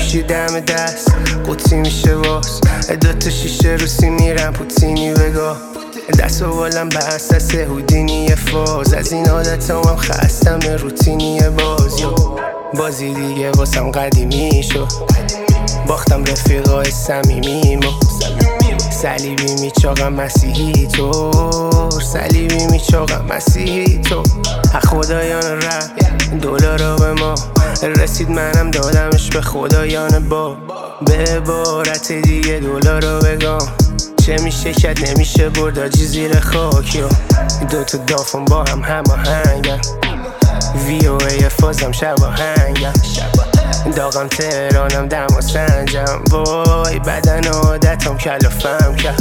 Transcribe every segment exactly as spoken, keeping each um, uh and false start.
گوشی دم دست قوطی میشه واس دوتا شیشه روسی میرم پوتینی بگاه دست و بالم به اساس هودینی فاز از این عادت هم خستم روتینی باز یو بازی دیگه واسم قدیمی شو باختم رفیقای سمیمیمو صلیبی میچاقم مسیحی طور صلیبی میچاقم مسیحی طور خدایان رفت دلارا به ما رسید منم دادمش به خدایان با به عبارت دیگه دلارا بگم چه میشه کد نمیشه برداجی زیر خاکی و دوتا دافون با هم هماهنگن وی او ای فازم شباهنگم داغم تهرانم دم و سنجم وای بدن عادتم کلافم کرد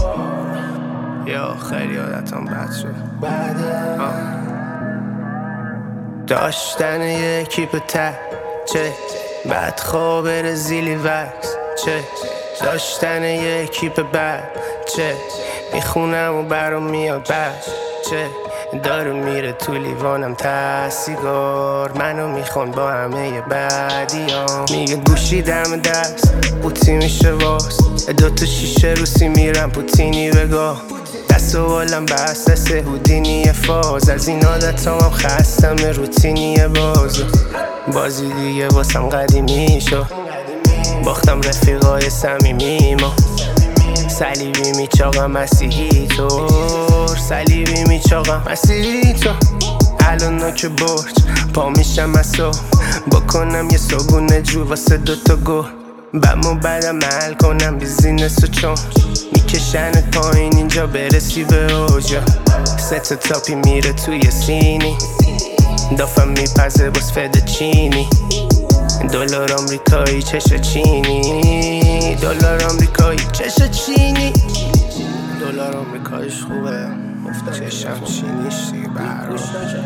یا خیلی عادتم بد شد داشتن یه کیپ ته چه بعد خواب رزیلی وکس چه داشتن یه کیپ بد چه میخونم و برام میاد بش چه داره میره تو لیوانم تسیگار منو میخون با همه بدیام میگه گوشی دم دست قوطی میشه واس دوتا شیشه روسی میرم پوتینی بگاه دست و بالم به اساس هودینی فاز از این عادت هم خستم روتینی باز بازی دیگه واسم قدیمی شو باختم رفیقای سمیمیمو صلیبی میچاقم مسیحی طور صلیبی میچاقم مسیحی طور الان نوک برج پا میشم از صبح بکنم یه صبونه جو واسه دوتا گل بمو بعدم محل کنم بیزینس و چون میکشنت پایین اینجا برسی به اوجا ست تاپی میره توی سینی دافم میپزه باز فد چینی دلار آمریکایی چش چینی دلار آمریکایی چش چینی دلار آمریکاییش خوبه چشم چینیش دیگه برام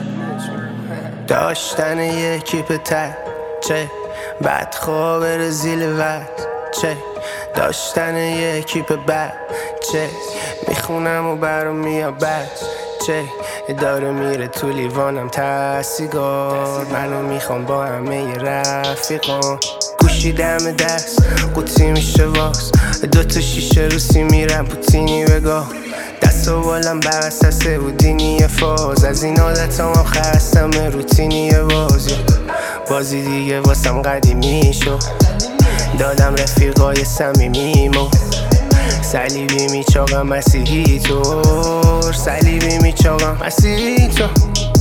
داشتن یه کیپ تک چه بعد خواب رزیل وقت چه داشتن یه کیپ بد چه میخونم و برام میاد بد چه داره میره تو لیوانم تسیگار منو میخوام با همه رفیقان گوشی دم دست قوطی میشه واس دوتا شیشه روسی میرم پوتینی بگاه دست و بالم به اساس هودینی فاز از این عادت هم خستم روتینی باز بازی دیگه واسم قدیمی شو دادم رفیقای سمیمیمو صلیبی میچاقم مسیحی طور صلیبی میچاقم مسیحی طور